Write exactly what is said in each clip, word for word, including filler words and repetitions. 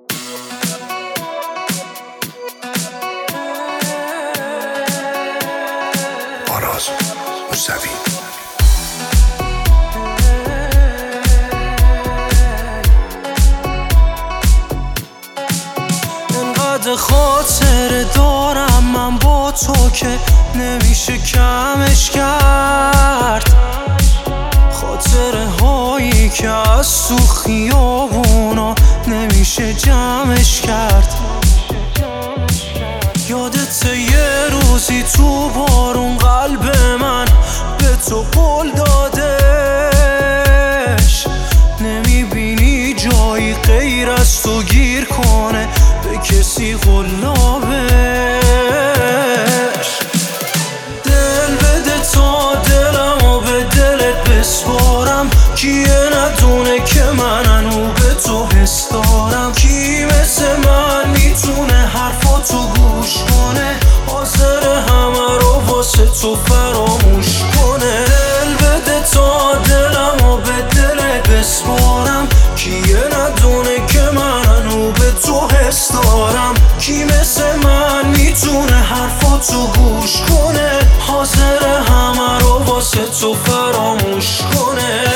آراز موسوی. انقدر خاطره دارم من با تو که نمیشه کمش کرد. خاطره هایی که از تو خیابونا نمیشه جمعش کرد. یادت یه روزی تو بارون قلب من به تو قول دادش. نمیبینی جایی غیر از تو گیر کنه به کسی قلابش. دل بده تا دلم و به دلت بسپارم. کیه ندونه که من انو به تو حس دارم. کی مثل من میتونه حرفاتو گوش کنه، حاضر همه رو واسه تو فراموش کنه. دل بده تا دلم و به دلت بسپارم. کیه ندونه که من انو به تو حس دارم. کی مثل من میتونه حرفاتو گوش کنه، حاضر همه رو واسه تو فراموش کنه.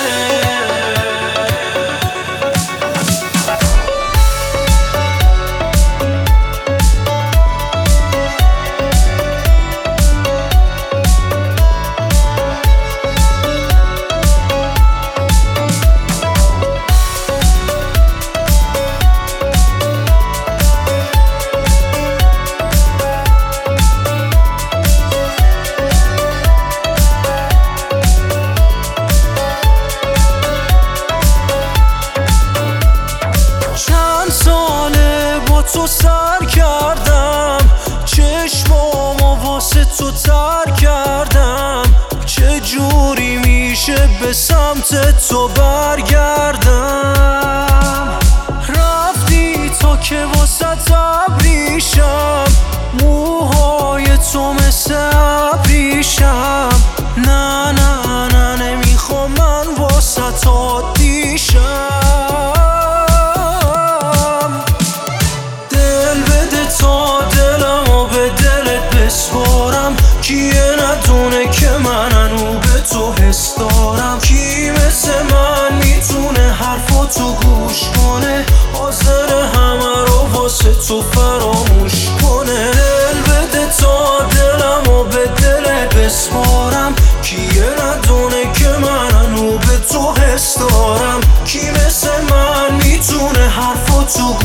تو سر کردم، چشمامو واسه تو تر کردم. چه جوری میشه به سمت تو برگردم؟ رفتی تا که واسه ابریشم، موهای تو مثل ابریشم. نه نه نه نمیخوام من واسه عادیشم. کیه ندونه که من انو به تو حس دارم. کی مثل من میتونه حرفاتو گوش کنه، حاضر همه رو واسه تو فراموش کنه. دل بده تا دلم و به دلت بسپارم. کیه ندونه که من انو به تو حس دارم. کی مثل من میتونه حرفاتو